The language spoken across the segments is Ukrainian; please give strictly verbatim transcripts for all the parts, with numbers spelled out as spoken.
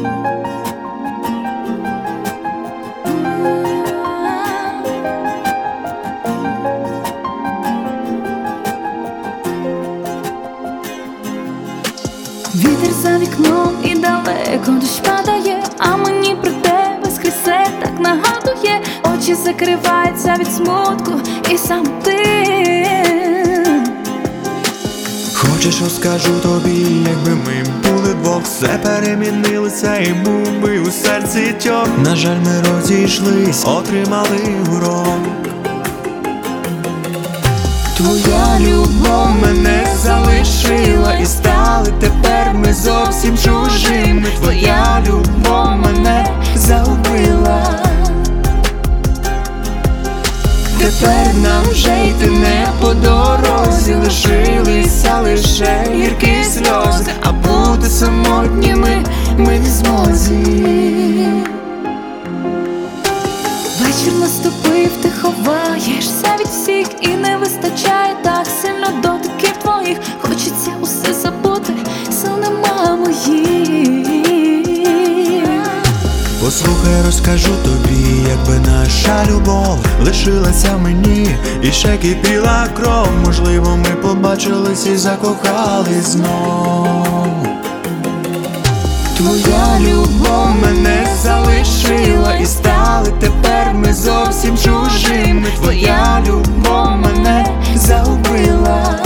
Вітер за вікном і далеко дощ падає, а мені про тебе скрізь все так нагадує. Очі закриваються від смутку і сам ти. Хочеш, розкажу тобі, якби ми були двох, все перемінилося і був би у серці тьох. На жаль, ми розійшлись, отримали урок. Твоя любов мене залишила, і стали тепер ми зовсім чужими. Твоя любов мене загубила. Тепер нам вже йти не по дорозі, лишилися лише гіркі сльози, а бути самотніми ми не змозі. Вечір наступив, ти ховаєшся від всіх, і не вистачає так сильно дотиків твоїх. Хочеться усе забути, сил нема моїх. Послухай, розкажу тобі, якби наша любов лишилася мені, і ще кипіла кров, можливо, ми побачились і закохались знов. Твоя любов мене залишила, і стали тепер ми зовсім чужими. Твоя любов мене загубила.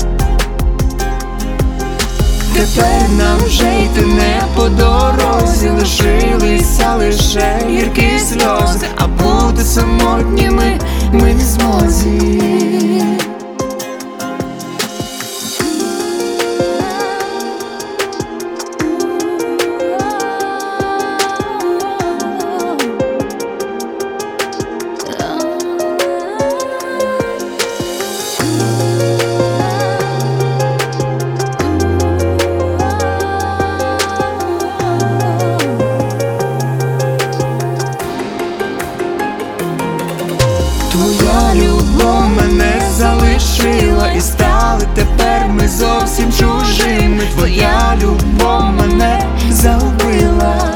Тепер нам вже йти не по дорозі, лишилися лише гіркі сльози, а бути самотніми ми не змозі. Твоя любов мене залишила, і стали тепер ми зовсім чужими. Твоя любов мене загубила.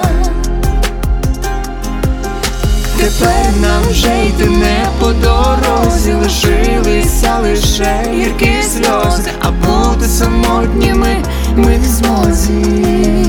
Тепер нам вже йти не по дорозі, лишилися лише гіркі сльози, а бути самотніми ми не змозі.